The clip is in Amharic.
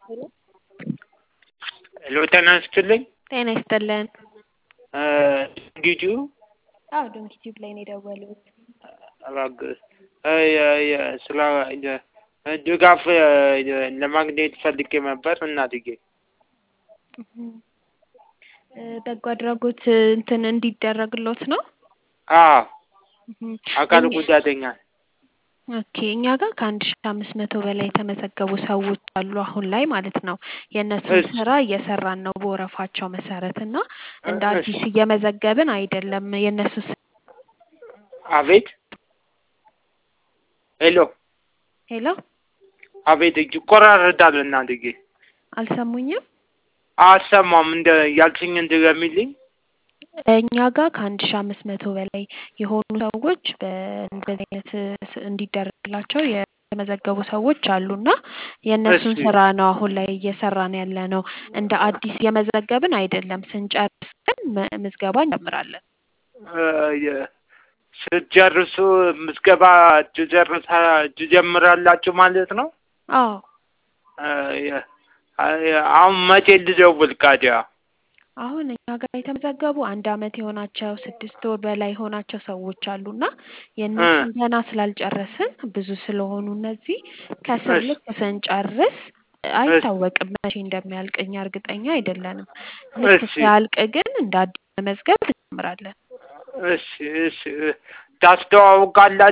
ሄሎ ሄሎ ጤና ይስጥልኝ። ጤና ይስጥልን። ጊጁ ዶንኪ ቲዩብ ላይ ነው የደወሉት። እባክህ ስለ ድጋፍ ለማግኘት ፈልጌ ነበር እናትዬ። በጎ አድራጎት እንትን እንዲደረግሎት ነው? አዎ አካል ጉዳተኛ። ኦኬ እኛ ጋር ከ1500 በላይ የተመዘገቡ ሰዎች አሉ አሁን ላይ ማለት ነው። የእነሱን ስራ እየሰራን ነው በወረፋቸው መሰረት እና እንደ አዲስ እየመዘገብን አይደለም። የእነሱ አቤት ሄሎ ሄሎ አቤት ይቆራረጣል እናትዬ። አልሰሙኝም? አልሰማም እንደ ያልሽኝ እንደሚልኝ። እኛ ጋር ከ1500 በላይ የሆኑ ሰዎች በእንደዚህ አይነት እንዲደረግላቸው የተመዘገቡ ሰዎች አሉና የእነሱን ስራ ነው አሁን ላይ እየሰራን ያለ ነው። እንደ አዲስ የመዘገብን አይደለም። ስንጨርስ ግን ምዝገባ እንጀምራለን። ስትጨርሱ ምዝገባ ትጀምራላችሁ ማለት ነው? አዎ። አሁን መቼ ልደውል ታዲያ? አሁን እኛ ጋር የተመዘገቡ 1 አመት የሆናቸው 6 ወር በላይ የሆናቸው ሰዎች አሉና የእነሱን ገና ስላልጨረስን ብዙ ስለሆኑ እነዚህ ከስር ልክ ስንጨርስ አይታወቅም መቼ እንደሚያልቅ እኛ እርግጠኛ አይደለንም። ልክ ሲያልቅ ግን እንደ አዲስ መመዝገብ እንጀምራለን። እሺ ታስተዋውቃላችሁ?